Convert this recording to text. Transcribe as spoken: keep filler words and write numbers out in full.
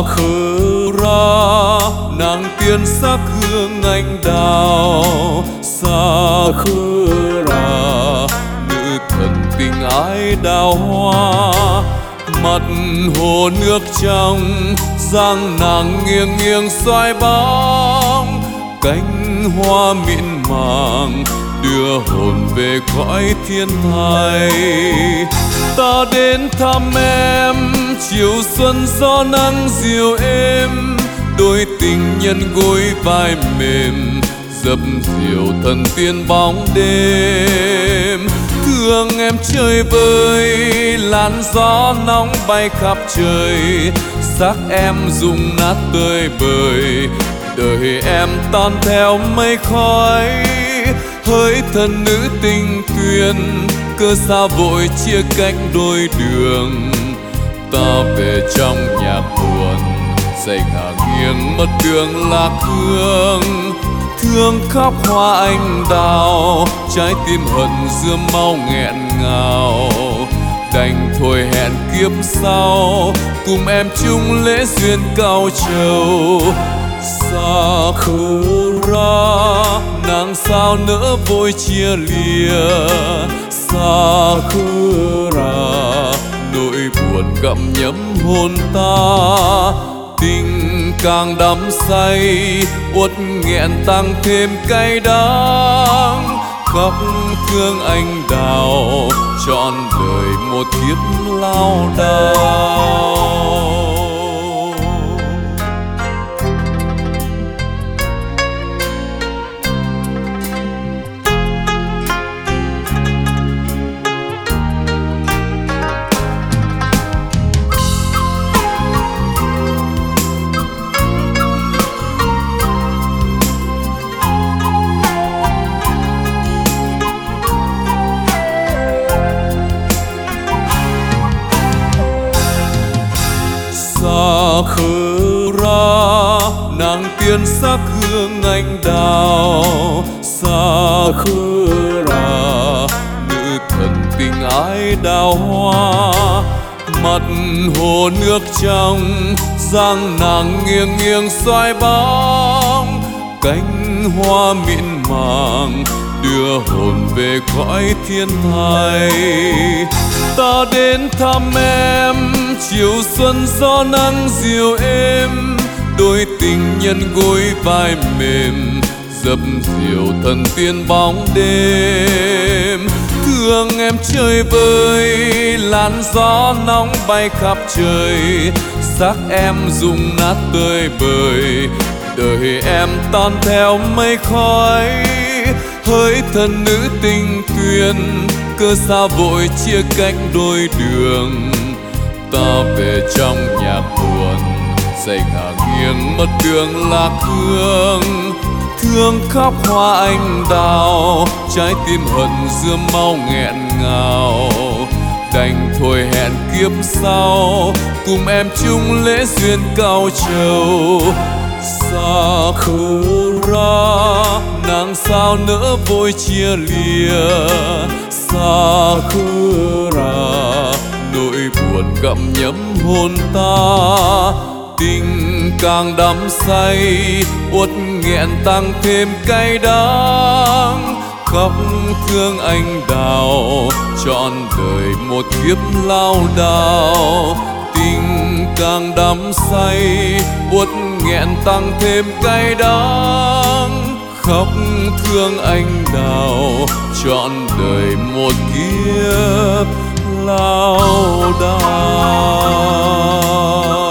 khứ ra nàng tiên sắc hương anh đào. Xa khứ ra nữ thần tình ái đào hoa. Mặt hồ nước trong giang nàng nghiêng nghiêng xoay bóng. Cánh hoa mịn màng đưa hồn về cõi thiên thai. Ta đến thăm em chiều xuân gió nắng dịu êm. Đôi tình nhân gối vai mềm dập dìu thần tiên bóng đêm. Thương em chơi vơi làn gió nóng bay khắp trời. Xác em rụng nát tơi bời đời em tan theo mây khói. Hỡi thân nữ tình tuyên cớ sao vội chia cách đôi đường. Ta về trong nhạc buồn say ngả nghiêng mất đường lạc hương. Thương khóc hoa anh đào trái tim hận giữa mau nghẹn ngào. Đành thôi hẹn kiếp sau cùng em chung lễ duyên cao trầu. Xa khứ ra nàng sao nỡ vội chia lìa. Xa khứ ra nỗi buồn gặm nhấm hồn ta. Tình càng đắm say uất nghẹn tăng thêm cay đắng. Khóc thương anh đào trọn đời một kiếp lao đao. Xa khứ ra nàng tiên sắc hương anh đào. Xa khứ ra nữ thần tình ái đào hoa. Mặt hồ nước trong giang nàng nghiêng nghiêng xoay bóng. Cánh hoa mịn màng đưa hồn về cõi thiên thai. Ta đến thăm em chiều xuân gió nắng dịu êm. Đôi tình nhân gối vai mềm dập dìu thần tiên bóng đêm. Thương em chơi vơi làn gió nóng bay khắp trời. Xác em rụng nát tơi bời đời em tan theo mây khói. Hỡi thân nữ tình tuyên cớ sao vội chia cách đôi đường. Ta về trong nhạc buồn say ngả nghiêng mất đường lạc hương. Thương khóc hoa anh đào trái tim hận giữa mau nghẹn ngào. Đành thôi hẹn kiếp sau cùng em chung lễ duyên cao trầu. Xa khứ ra nàng sao nỡ vội chia lìa. Xa khứ ra nỗi buồn gặm nhấm hồn ta. Tình càng đắm say uất nghẹn tăng thêm cay đắng. Khóc thương anh đào trọn đời một kiếp lao đao. Tình càng đắm say uất nghẹn tăng thêm cay đắng. Khóc thương anh đào trọn đời một kiếp lao đao.